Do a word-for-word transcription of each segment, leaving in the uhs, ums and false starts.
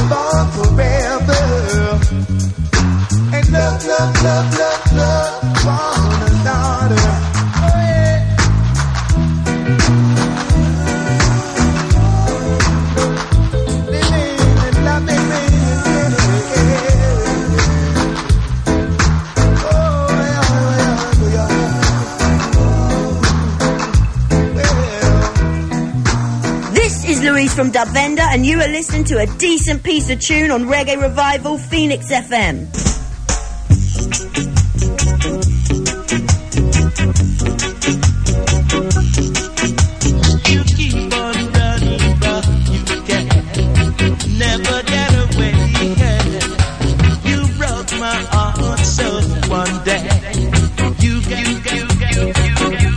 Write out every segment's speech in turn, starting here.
born forever. And love, love, love, love, love one another. Oh yeah. Living and loving, oh yeah, yeah, yeah. This is Louise from Dubvenda, and you are listening to a decent piece of tune on Reggae Revival Phoenix F M. You keep on running, but you can't never get away. You broke my heart so one day. You, you, you, you, you, you, you,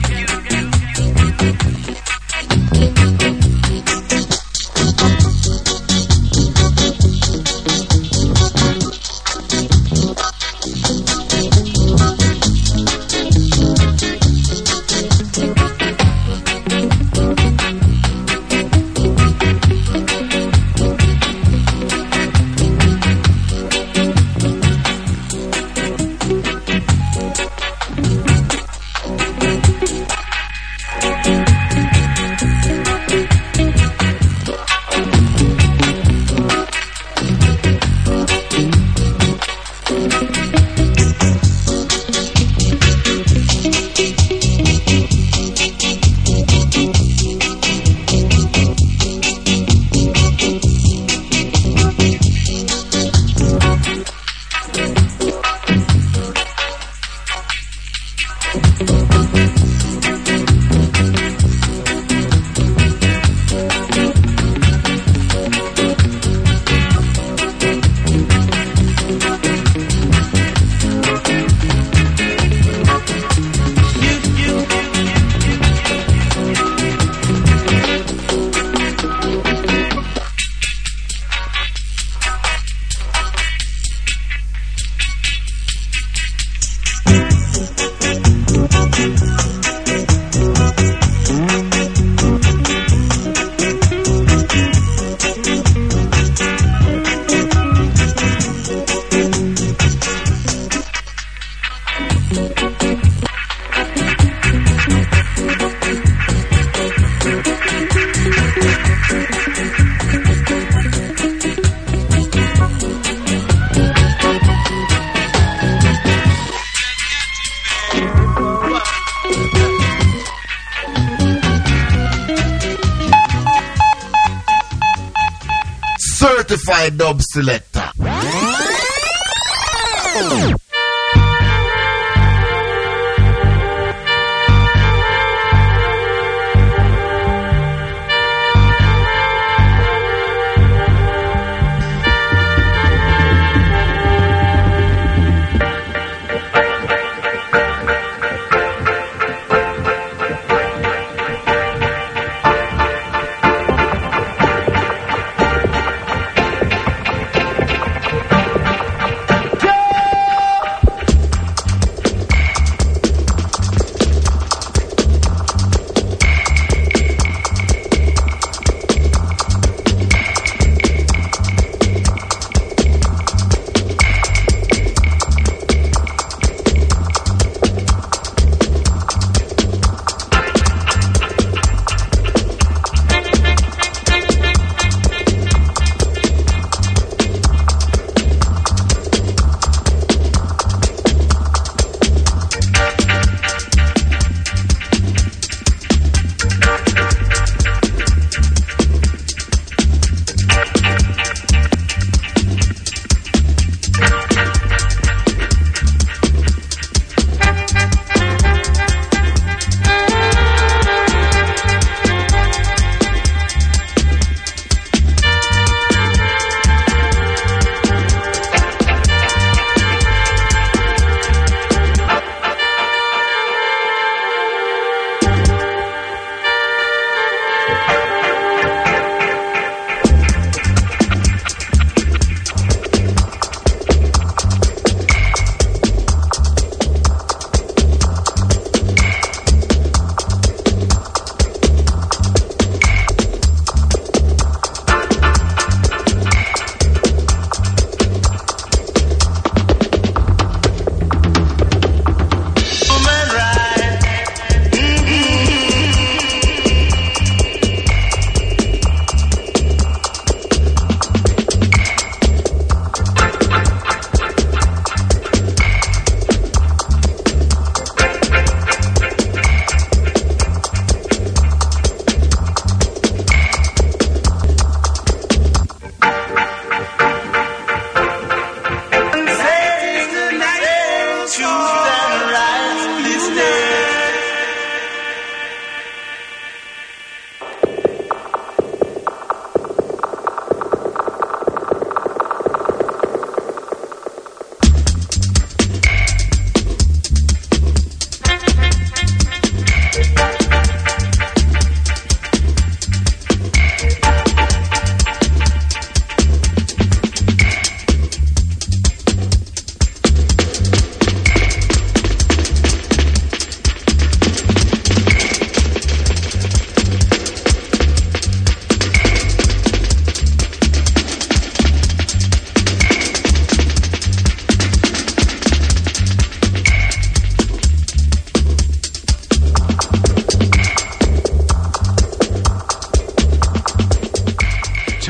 Certified dub selector.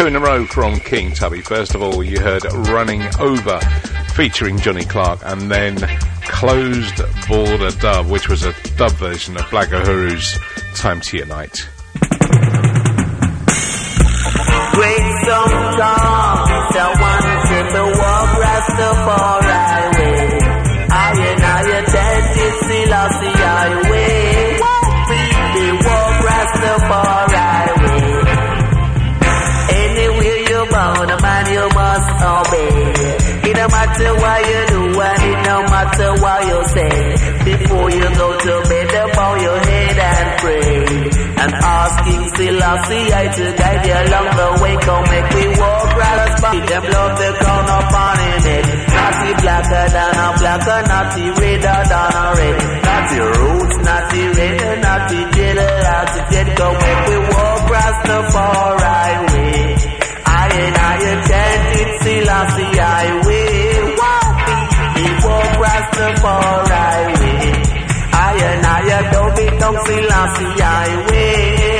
in a row from King Tubby. First of all, you heard Running Over featuring Johnny Clark, and then Closed Border Dub, which was a dub version of Black Uhuru's Time to Unite. Great song songs, I wanted to walk Rastafari way. I and I attended Selassie highway. We walk Rastafari way. Anywhere you're bound, a man you must obey. It no matter what you do, and it no matter what you say. Before you go to bed, bow your head and pray. And ask King Selassie I to guide you along the way. Come make we walk right as back. Them love the crown upon in it. Naughty blacker than a blacker, naughty redder than a red. Naughty roots, naughty red, naughty jiddle, naughty dead. Come make we walk Rastafari way. I and I attended Selassie highway. We walk Rastafari way. I and I don't be don't Selassie highway.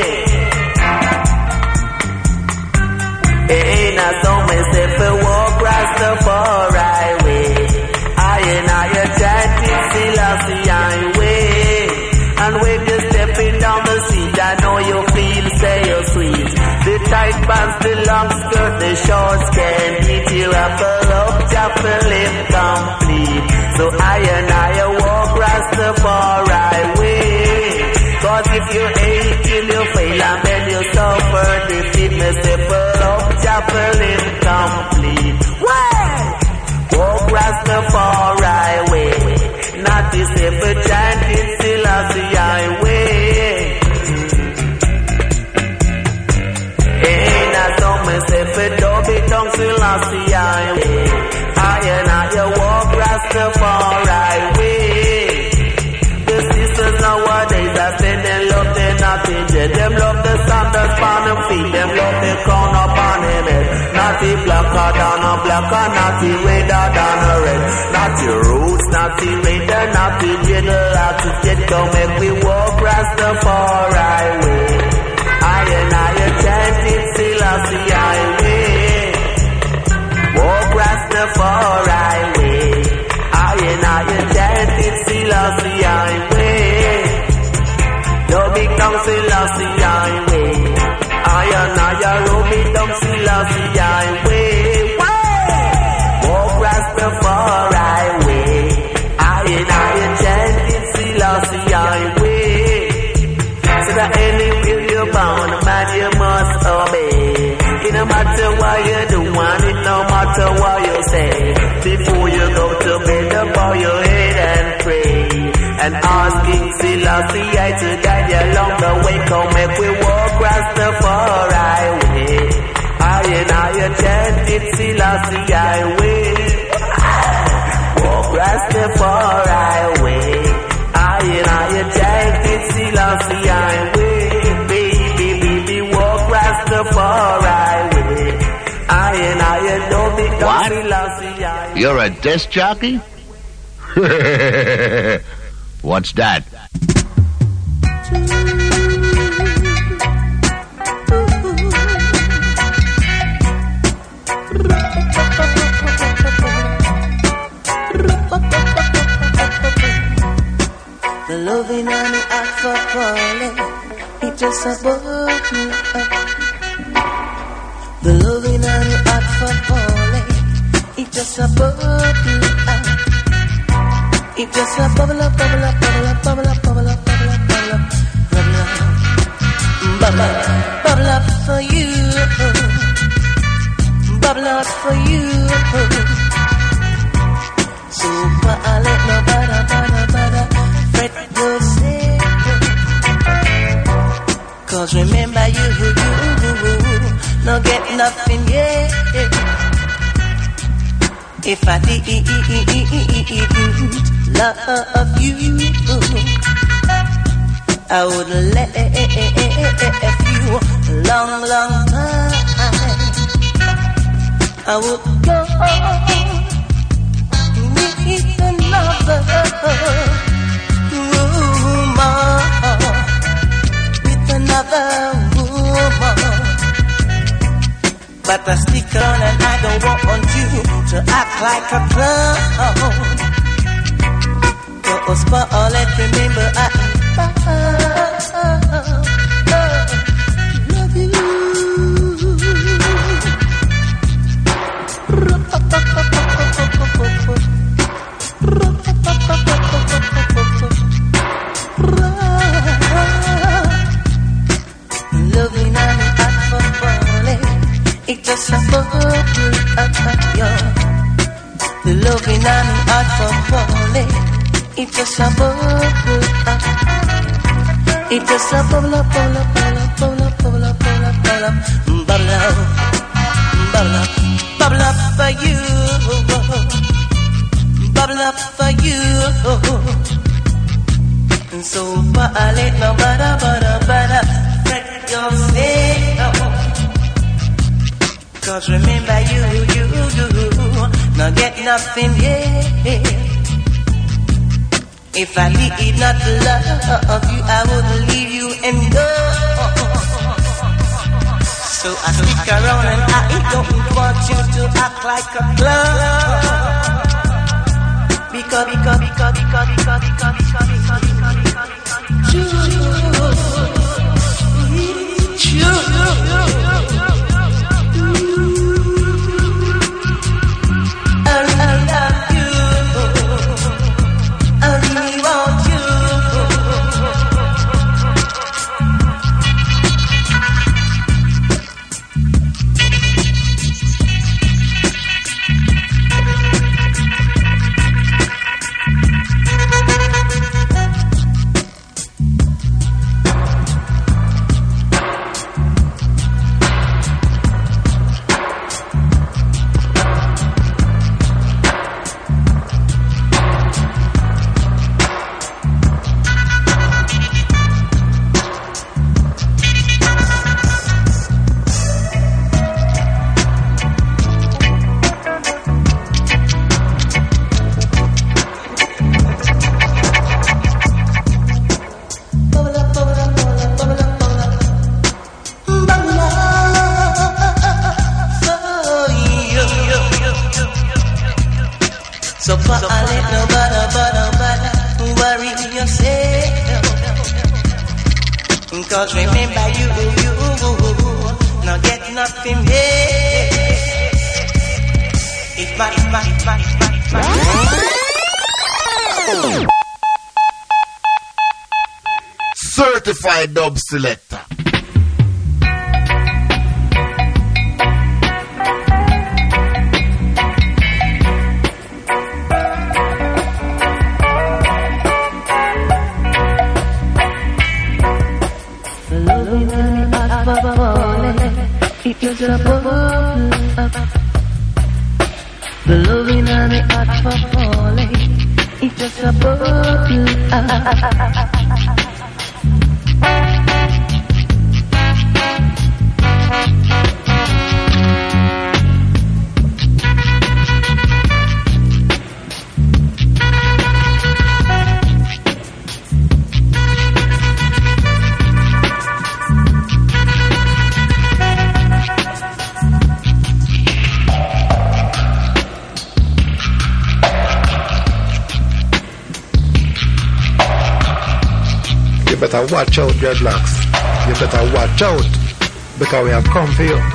Ain't a song myself a walk Rastafari way. I and I chanting Selassie highway. And when you're stepping down the seat, I know you feel say you're sweet. The tight pants, the long skirt, the shorts can hit you up up, chapel lip complete. So I and I walk Rastafari way. Cause if you ain't till you fail and then you suffer defeat, step up, chapel incomplete. Way! Walk Rastafari way. Not this ever chanting Selassie highway. Ain't a song myself a doggy tongue Selassie highway. I and I walk Rastafari way. The sisters nowadays are saying they love the nothing jet. Them love the sandals on them feet. Them love the crown up on them head. Naughty blacker than a blacker, naughty redder than a red. Naughty roots, naughty redder, naughty jiddle, naughty jet. Come make we walk Rastafari way. I and I chanting Selassie highway. Walk Rastafari way. I and I chanting Selassie highway. No big down Selassie highway. I and I roll me down Selassie highway. Walk Rastafari way. I and I chanting Selassie highway. So that anywhere you're bound, man, you must obey. It no matter what you do, and it no matter what you say. Before you go to bed, bow your head and pray. And ask King Selassie I to guide you along the way. Come make we walk Rastafari way. I and I chanted Selassie highway. Walk Rastafari way. I and I chanted Selassie highway. Baby, baby, walk Rastafari way. I and I don't be Selassie highway. You're a disc jockey? What's that? The loving and the act for falling, it just about me up. The loving and the act for falling, it just about me up. It just a bubble up, bubble up, bubble up, bubble up, bubble up, bubble up, bubble up, bubble up, bubble up, bubble up for you, bubble up for you. So I let no bother, bother, bother, fret yourself. Cause remember you, you, no get nothing yet. If I didn't love you, I would let you long, long time. I would go with another woman, with another woman. but I stick around and I don't want you to act like a clown. Cause Paulette, remember I love you. Loving and act for falling, it just a bubble up yo. The loving and act for falling, it just a bubble up. It just a bubble up, bubble up, bubble up, bubble up, bubble up, bubble up, bubble up, bubble up, bubble up, bubble up for you, bubble up for you. And so far I let no bother, bother, bother. Yourself. Cause remember you, you, you, not get nothing yet. If I did not love you, I would leave you and go. So I stick around and I don't want you to act like a clown. Because, because, because, because, because, because, because, because, because, because, you, you, you, you, I, I love you. I really want you. So far I let no bother, bother, bother worry yourself. Cause remember you, you, not get nothing here. It's my, it's my, it's my, it's my, it's my. Certified dub selector. It was a bubble up. The loving and the art for falling. It was a bubble up. You better watch out, dreadlocks. You better watch out, because we have come for you.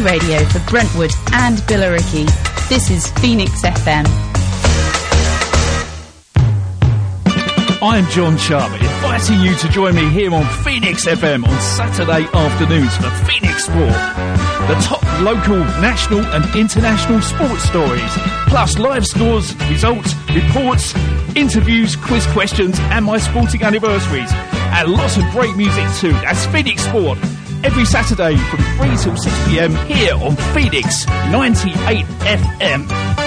radio for Brentwood and Billericay. This is Phoenix F M. I'm John Sharp, inviting you to join me here on Phoenix F M on Saturday afternoons for Phoenix Sport. The top local, national and international sports stories, plus live scores, results, reports, interviews, quiz questions and my sporting anniversaries. And lots of great music too. That's Phoenix Sport. Every Saturday from three till six p m here on Phoenix ninety-eight F M.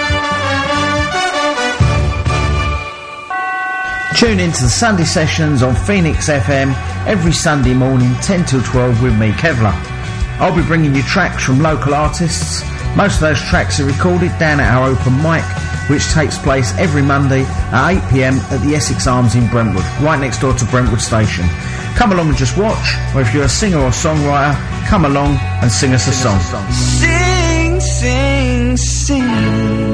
Tune into the Sunday sessions on Phoenix F M every Sunday morning, ten till twelve with me, Kevlar. I'll be bringing you tracks from local artists. Most of those tracks are recorded down at our open mic, which takes place every Monday at eight p m at the Essex Arms in Brentwood, right next door to Brentwood Station. Come along and just watch, or if you're a singer or songwriter, come along and sing us a song. Sing, sing, sing.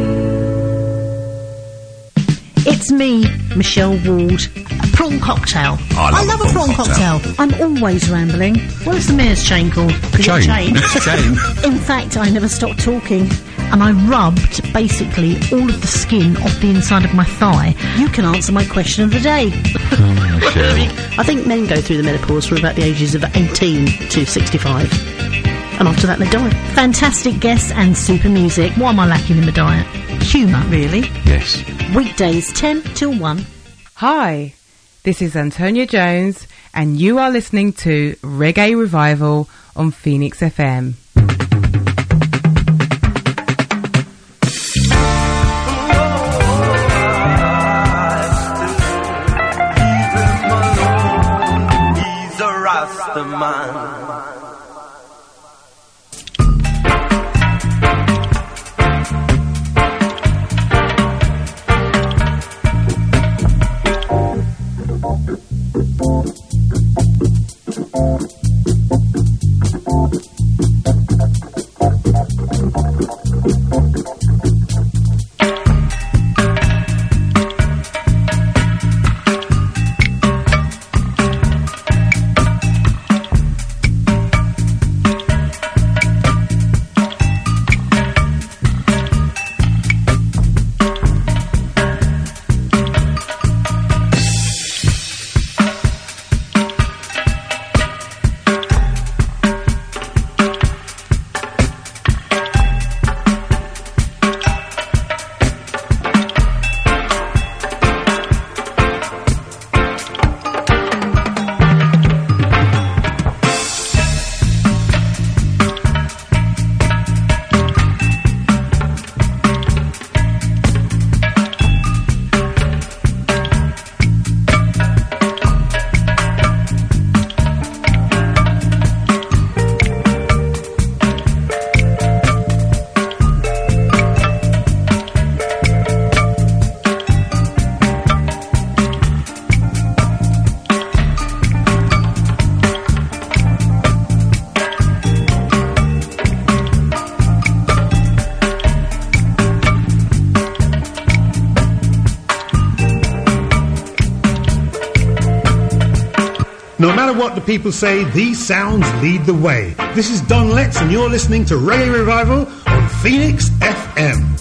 It's me, Michelle Ward. A prawn cocktail. I love, I love a prawn, prawn cocktail. cocktail. I'm always rambling. What's the mayor's chain called? Is chain. It chain? chain. In fact, I never stopped talking. And I rubbed, basically, all of the skin off the inside of my thigh. You can answer my question of the day. Oh, Michelle. I think men go through the menopause from about the ages of eighteen to sixty-five. And after that, they die. Fantastic guests and super music. What am I lacking in my diet? Humour, really. Yes. Weekdays, ten till one. Hi, this is Antonia Jones, and you are listening to Reggae Revival on Phoenix F M. He's a Rasta man. No matter what the people say, these sounds lead the way. This is Don Letts, and you're listening to Reggae Revival on Phoenix F M.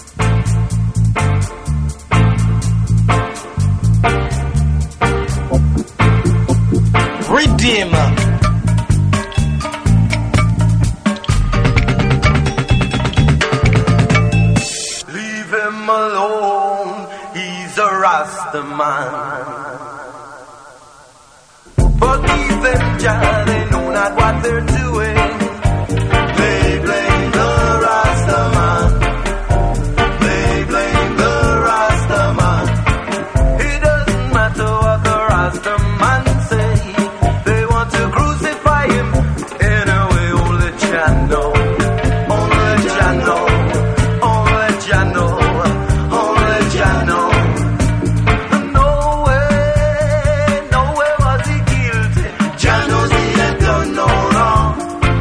Redeemer. Leave him alone, he's a Rasta man. Forgive them, Jah, they know not what they're doing. They blame the Rasta man. They blame the Rasta man. It doesn't matter what the Rasta man say. They want to crucify him. Anyway, only Jah know. Only Jah know. Only Jah know. Only Jah know. No way, no way was he guilty. Jah knows he had done no wrong.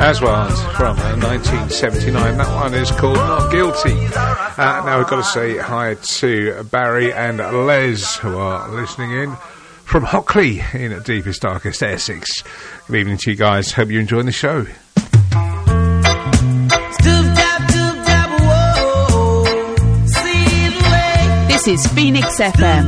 as well from uh, nineteen seventy-nine. That one is called Not Guilty. Uh, now we've got to say hi to Barry and Les who are listening in from Hockley in deepest, darkest Essex. Good evening to you guys. Hope you're enjoying the show. This is Phoenix F M.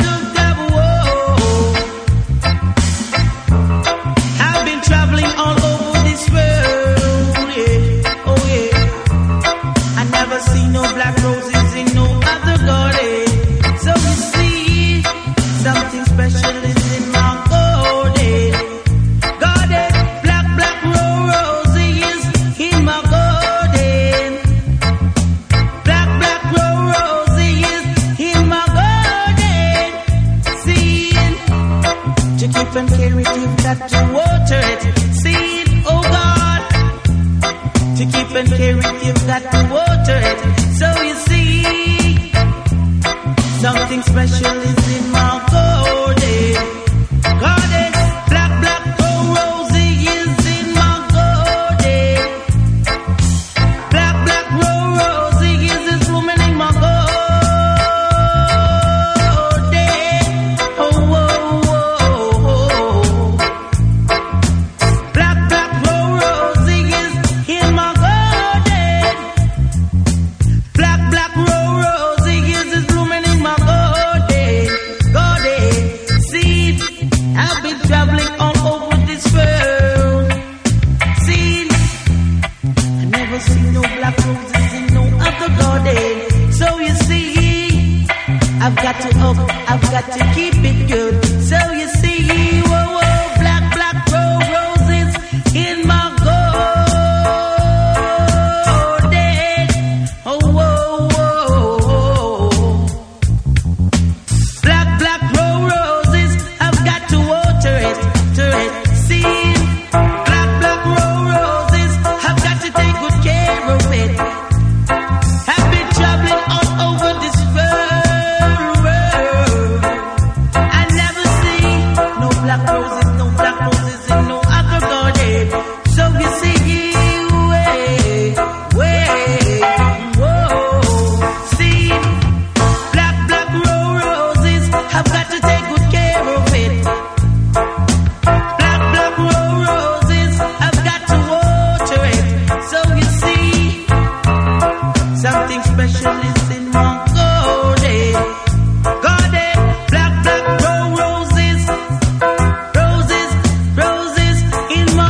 I've been traveling all over this world, yeah, oh yeah. I never see no black roses in no other garden. So you see, something special is in my garden. Garden, black, black roses in my garden. Black, black roses in my garden. See, to keep and care it, you've got to water it. See, oh God, to keep and care it, you've got to water it. So you see, something special is in my garden. Garden, black, black roses in my garden. Black, black roses is blooming in my garden. Oh, oh, oh, oh. Black, black roses in my garden. Black, black roses is blooming in my garden. Garden, see, I've been traveling all over this world. See, I never seen no black roses in no other garden. So you see, I've got to up, I've got to keep it good. So you see, whoa, whoa, black, black roses in my garden. Oh, whoa, whoa, whoa. Black, black roses, I've got to water it, to it. See, black, black roses, I've got to take good care of it. I've been traveling all over this world, world. I never see no black roses, no black roses in no other garden. So you see, way, way, whoa. See, black, black roses, I've got to take good care of it. Black, black roses, I've got to water it. So you see, something special is in my garden. Garden, black, black roses, roses, roses in my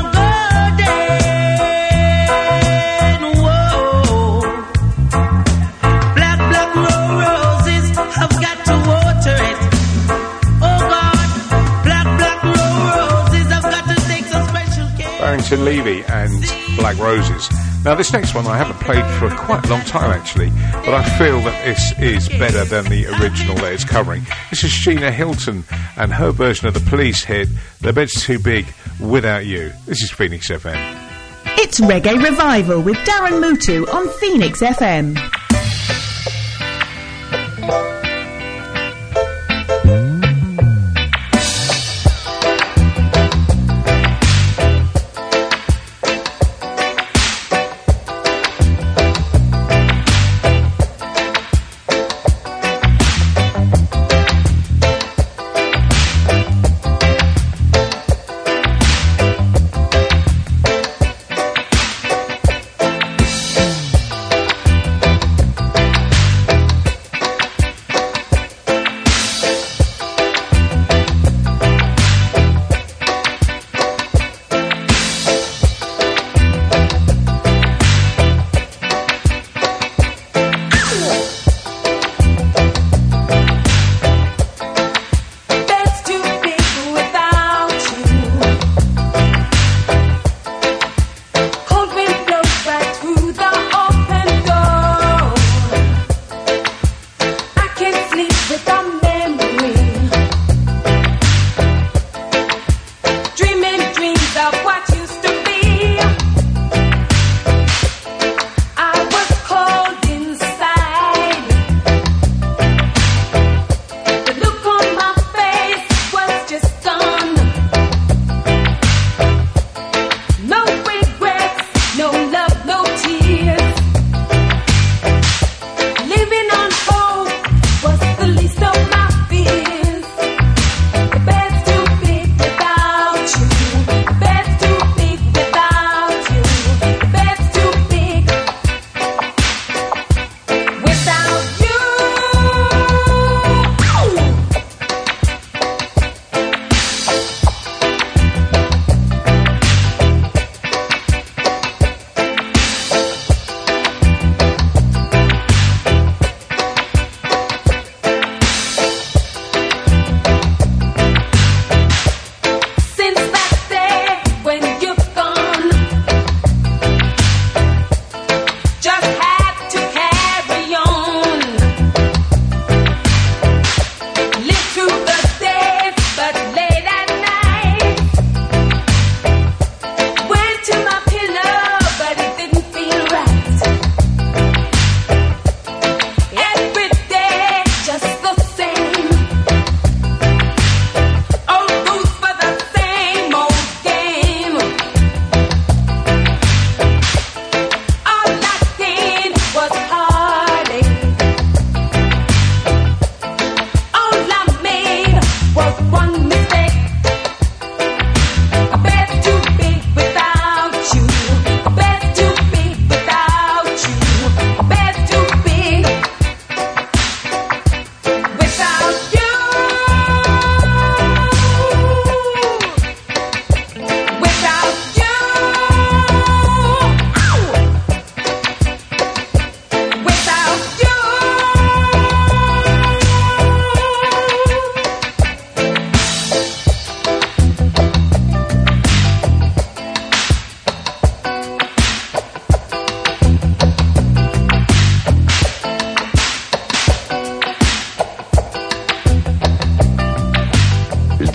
garden. Whoa. Black, black roses, I've got to water it. Oh God, black, black roses, I've got to take some special care. Barrington Levy and Black Roses. Now this next one I haven't played for quite a long time actually, but I feel that this is better than the original that it's covering. This is Sheena Hilton and her version of the Police hit, The Bed's Too Big Without You. This is Phoenix F M. It's Reggae Revival with Darren Mutu on Phoenix F M.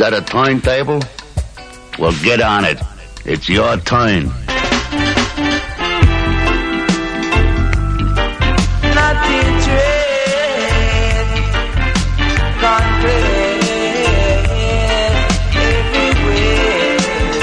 that a timetable? Well, get on it. It's your time. Nothing dread, concrete everywhere.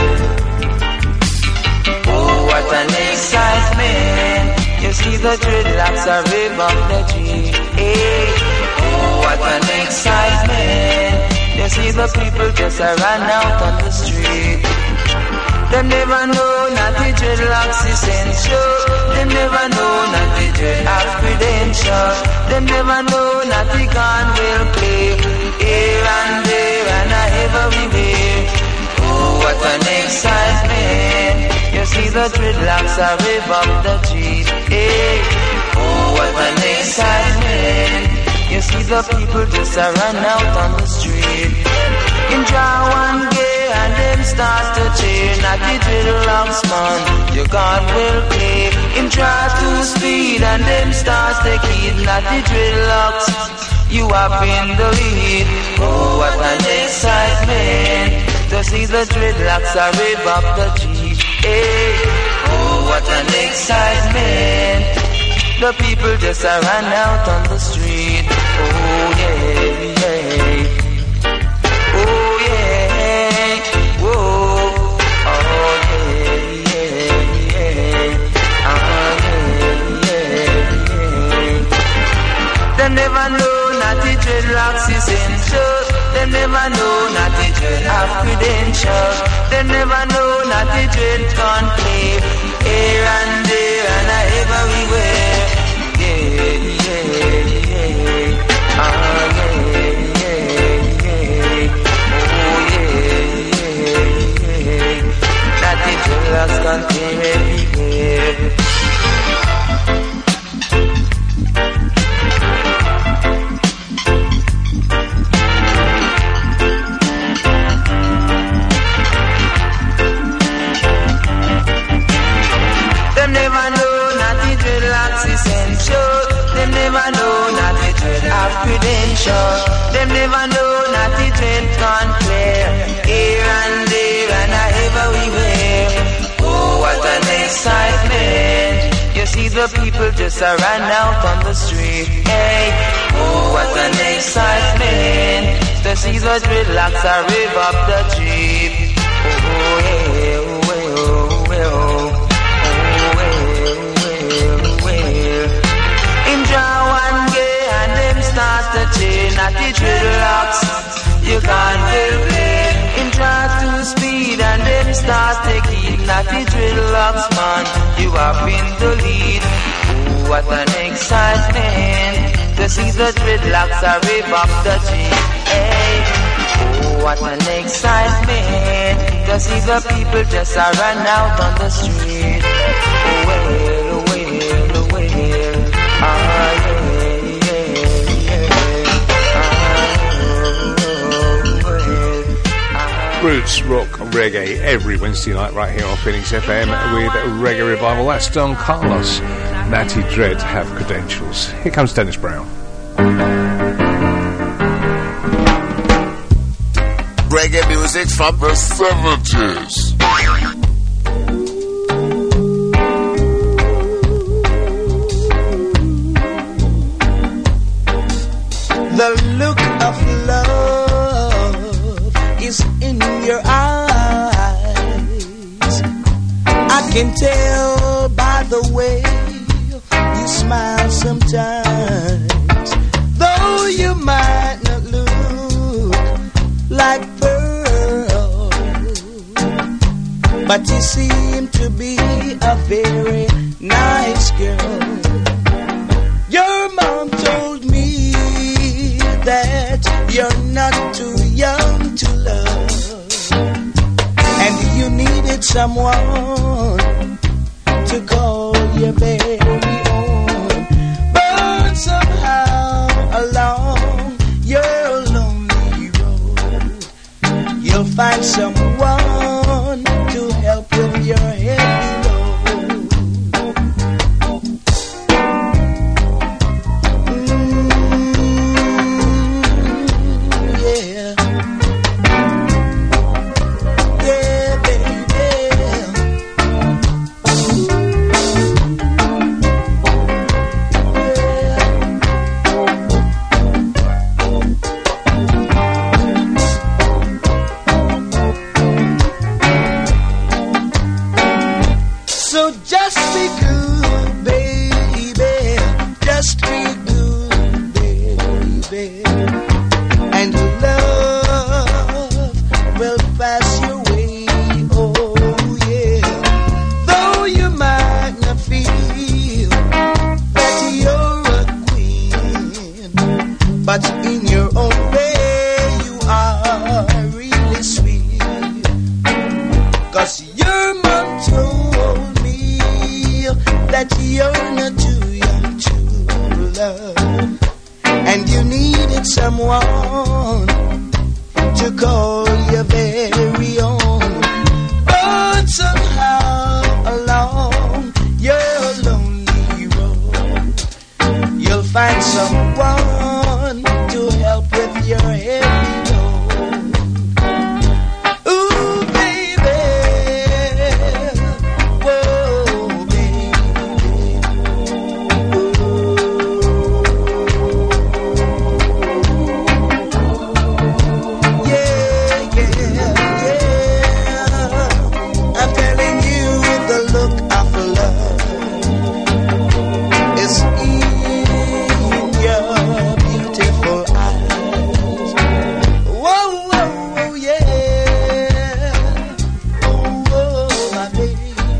Oh, what an excitement! You see the dreadlocks are rip up the tree. Hey. Oh, what an excitement! You see the people just a run out on the street. Them never know not the dreadlocks essential. Them never know not the dread have credentials. Them never know not the gun will play. Here and there and everywhere. Oh, what an excitement! You see the dreadlocks are rev up the G. Hey. Oh, what an excitement! You see the people just a run out on the street. In draw one gay and them start to cheer. Not the dreadlocks man, your God will play. In draw two speed and them start to kid. Not the dreadlocks, you have been the lead. Oh, what an excitement to see the dreadlocks are rev up the Jeep. Hey. Oh, what an excitement! The people just a run out on the street. Oh yeah, yeah. Oh yeah. Whoa. Oh yeah, yeah, yeah. Oh yeah, yeah, yeah. Them never know not the dreadlocks essential. Them never know not the dread have credentials. Them never know not the dread can't play. Here and there and everywhere. Yeah, yeah, yeah. Ah, yeah, yeah, yeah. Oh, yeah, yeah, yeah. That the dreadlocks can't play everywhere. Them never know not the dreadlocks essential. Them never know not the dread have credentials. Them never know not the dread can't clear. Here and there and everywhere. Oh, what an excitement! You see the people just a run out on the street. Hey, oh, what an excitement to see the dreadlocks a rev up the Jeep. Oh, yeah, oh, oh, oh. Not the dreadlocks, you can't well play. In drive to speed and them start taking. Not the dreadlocks man, you have been the lead. Oh, what an excitement to see the dreadlocks are rev up the G. Hey. Oh, what an excitement to see the people just a run out on the street. Oh well, oh well, oh well. Ah, yeah. Roots, rock, reggae every Wednesday night right here on Phoenix F M with Reggae Revival. That's Don Carlos. Natty Dread have credentials. Here comes Dennis Brown. Reggae music from the seventies. The look of love is in your eyes. I can tell by the way you smile sometimes. Though you might not look like pearl, but you seem to be a very nice girl. Your mom told me that you're not too young to love, and you needed someone to call your very own. But somehow along your lonely road, you'll find someone to help with your heavy load.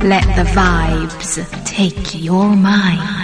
Let the vibes take your mind.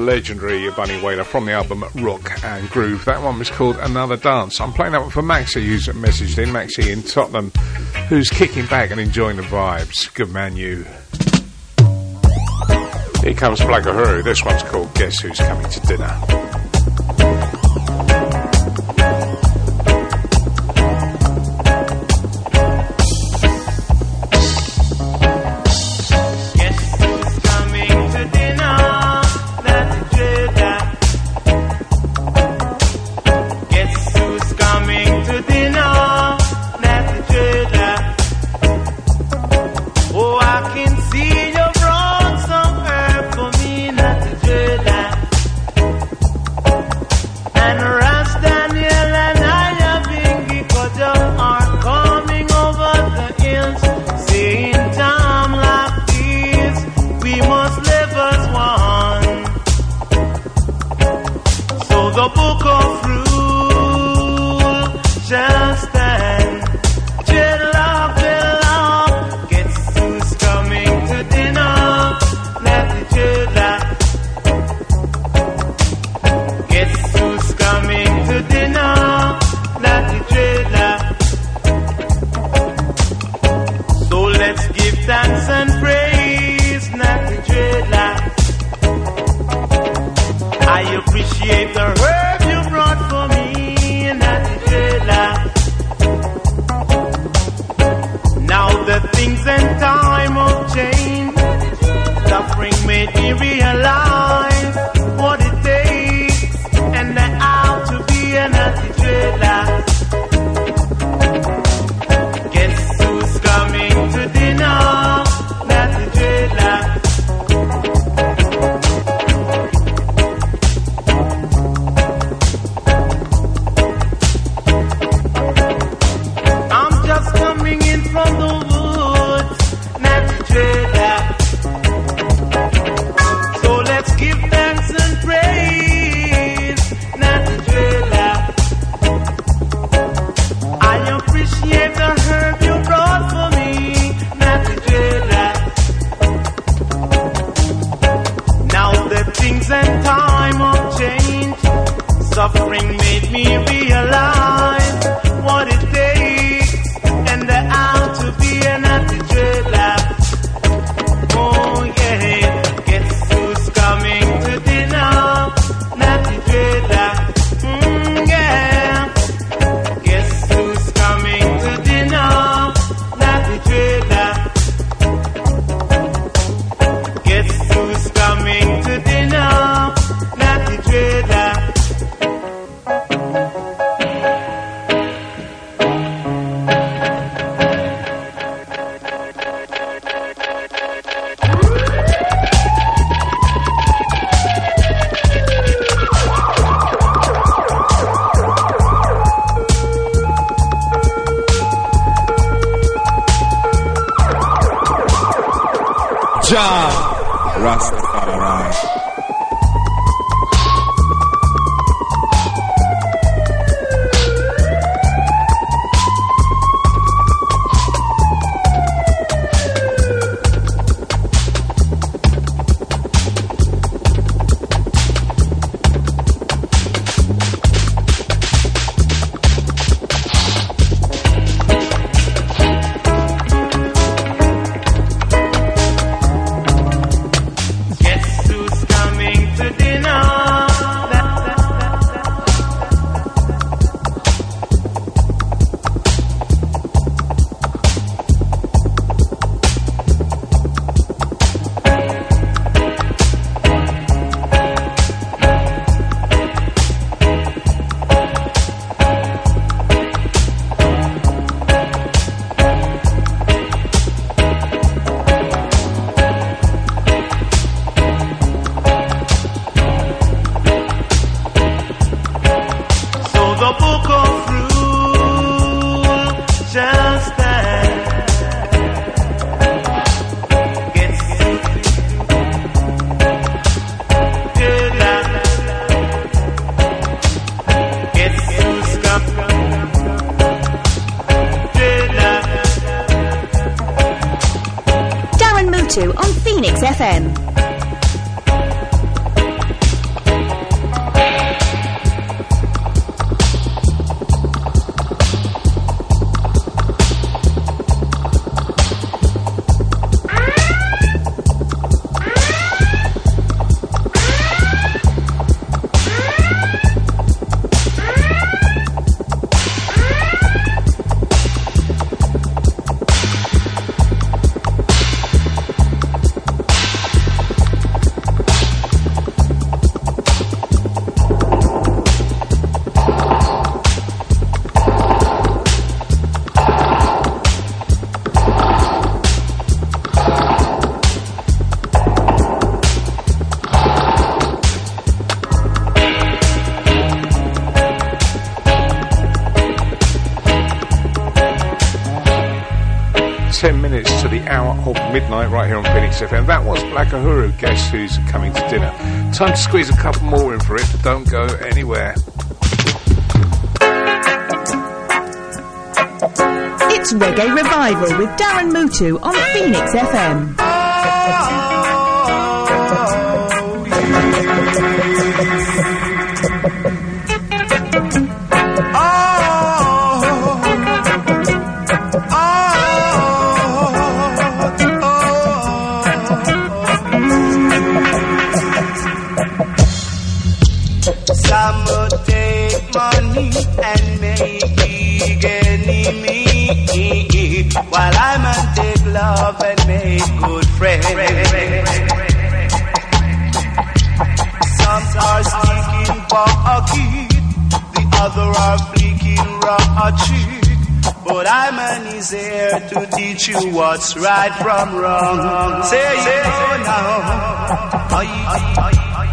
legendary Bunny Wailer from the album Rock and Groove. That one was called Another Dance. I'm playing that one for Maxie, who's messaged in. Maxie in Tottenham, who's kicking back and enjoying the vibes. Good man, you. Here comes Black Uhuru. This one's called Guess Who's Coming to Dinner. On Phoenix F M. ten minutes to the hour of midnight right here on Phoenix F M. That was Black Uhuru. Guess who's coming to dinner? Time to squeeze a couple more in for it, but don't go anywhere. It's Reggae Revival with Darren Mutu on Phoenix F M. Some would take money and make big enemy, while I man take love and make good friends. Some are sneaking pocket, the other are flicking ratchet, but I man is here to teach you what's right from wrong. Say it now. Aye, aye, aye.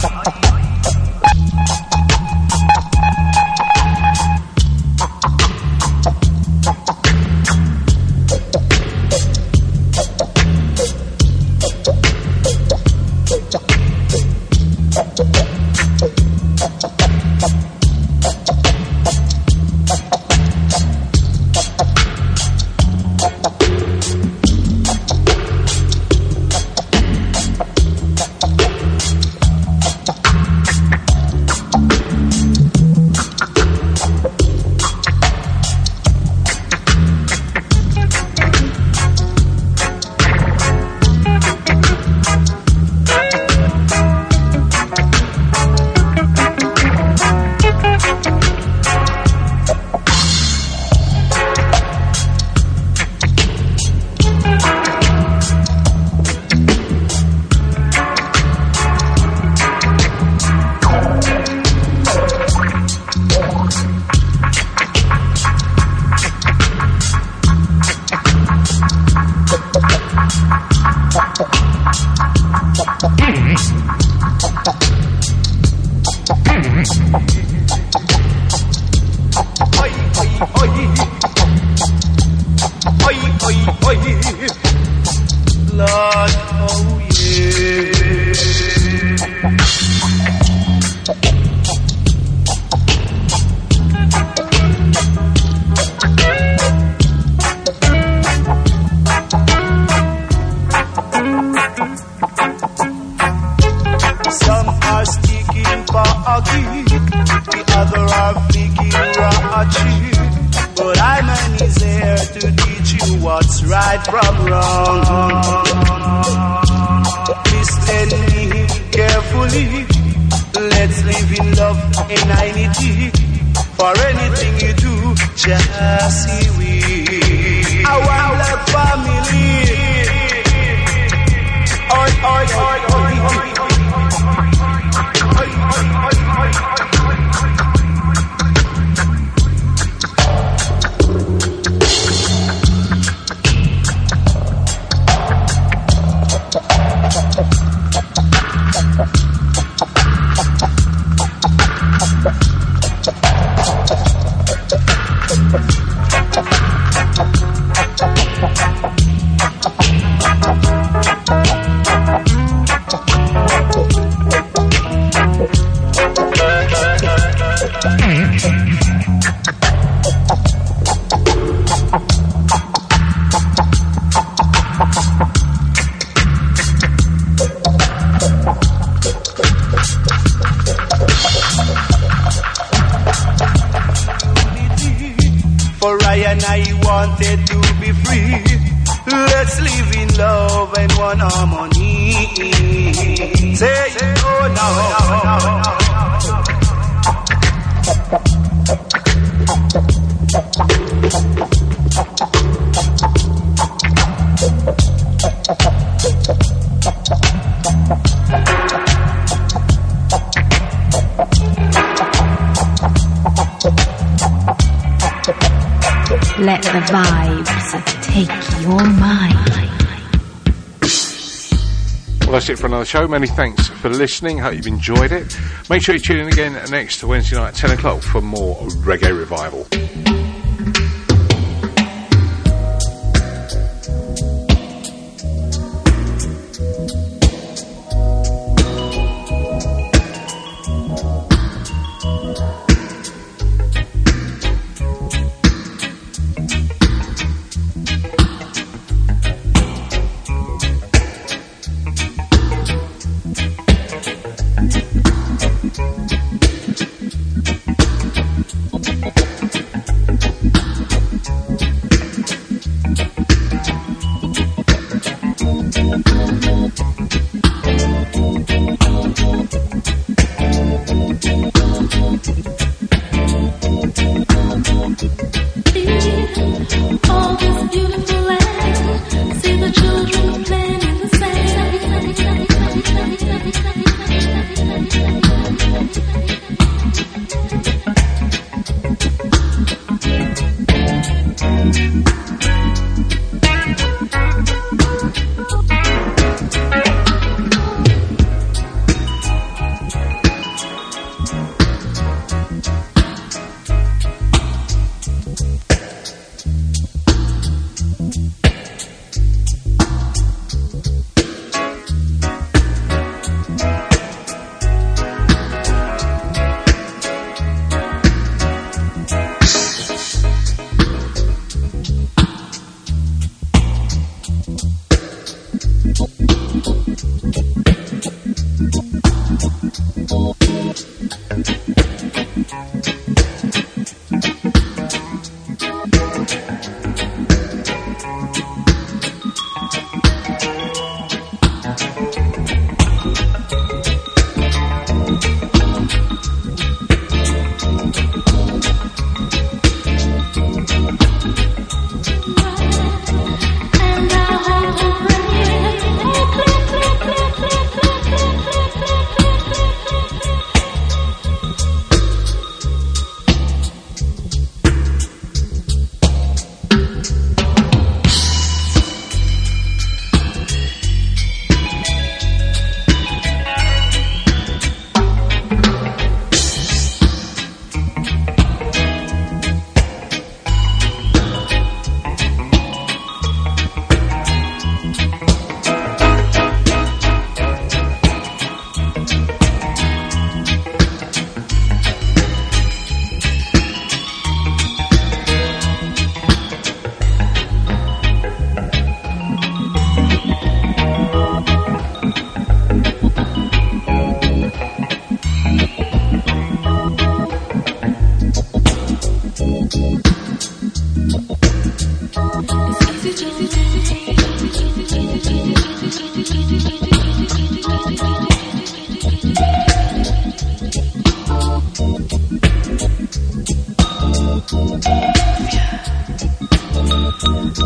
Let the vibes take your mind. Well, that's it for another show. Many thanks for listening. Hope you've enjoyed it. Make sure you tune in again next Wednesday night at ten o'clock for more Reggae Revival.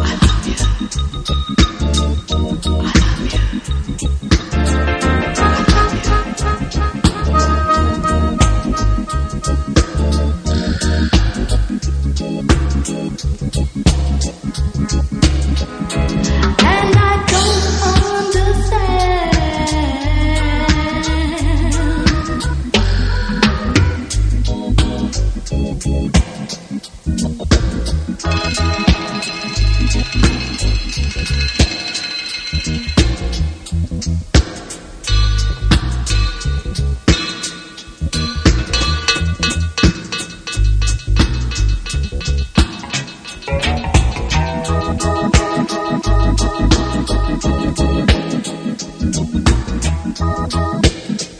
I love you.